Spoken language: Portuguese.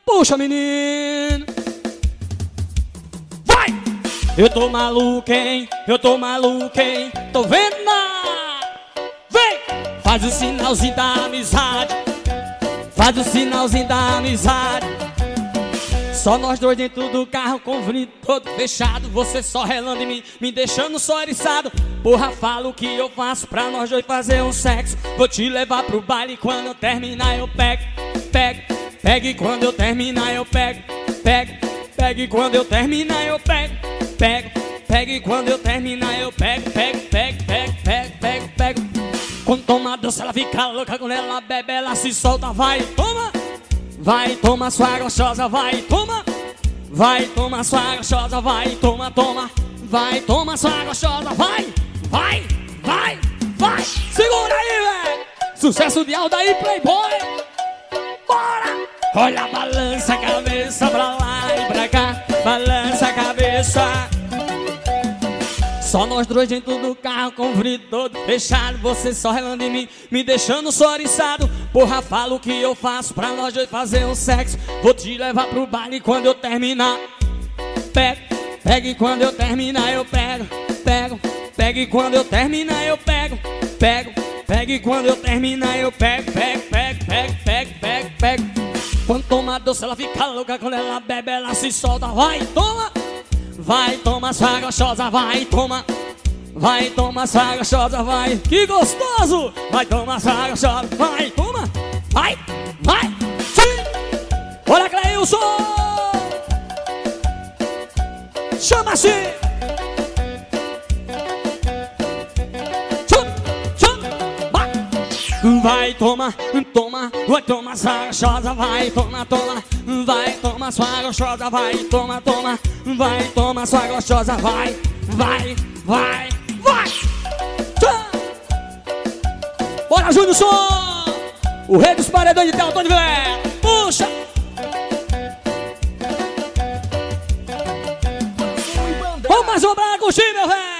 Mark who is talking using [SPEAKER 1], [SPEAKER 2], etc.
[SPEAKER 1] Puxa, menino. Vai! Eu tô maluco, hein? Eu tô maluco, hein? Tô vendo nada. Vem! Faz o sinalzinho da amizade. Faz o sinalzinho da amizade. Só nós dois dentro do carro com o vidro todo fechado. Você só relando em mim, me deixando só eriçado. Porra, fala o que eu faço pra nós dois fazer um sexo. Vou te levar pro baile, quando eu terminar eu pego. Pego, pegue quando eu terminar eu pego. Pego, pegue quando eu terminar eu pego. Pego, pegue quando eu terminar eu pego. Pego, pego, pego, pego, pego, pego. Quando toma doce ela fica louca, quando ela bebe ela se solta. Vai, toma! Vai, toma sua gostosa, vai, toma. Vai, toma sua gostosa, vai, toma, toma. Vai, toma sua gostosa, vai. Vai, vai, vai. Segura aí, velho. Sucesso de Aldair Playboy. Bora. Olha, balança a cabeça pra lá e pra cá. Balança a cabeça. Só nós dois dentro do carro com o vidro todo fechado. Você só relando em mim, me deixando só eriçado. Porra, fala o que eu faço pra nós dois fazer um sexo. Vou te levar pro baile quando eu terminar. Pego, pegue quando eu terminar eu pego. Pego, pegue quando eu terminar eu pego. Pego, pegue quando eu terminar eu pego. Pego, pego, pego, pego, pego, pego. Quando toma doce ela fica louca, quando ela bebe ela se solta. Vai, toma. Vai, toma sua gostosa, vai, toma. Vai, toma sua gostosa, vai. Que gostoso! Vai, toma sua gostosa, vai, toma. Vai, vai, sim. Bora, Cleilson! Chama-se! Vai, toma, toma, vai, toma sua gostosa, vai, toma, toma. Vai, toma sua gostosa, vai, toma, toma. Vai, toma sua gostosa, vai, vai, vai, vai. Bora, Júnior Som! O rei dos paredões de Teotônio Vilela. Puxa! Vamos mais um pra curtir, meu velho!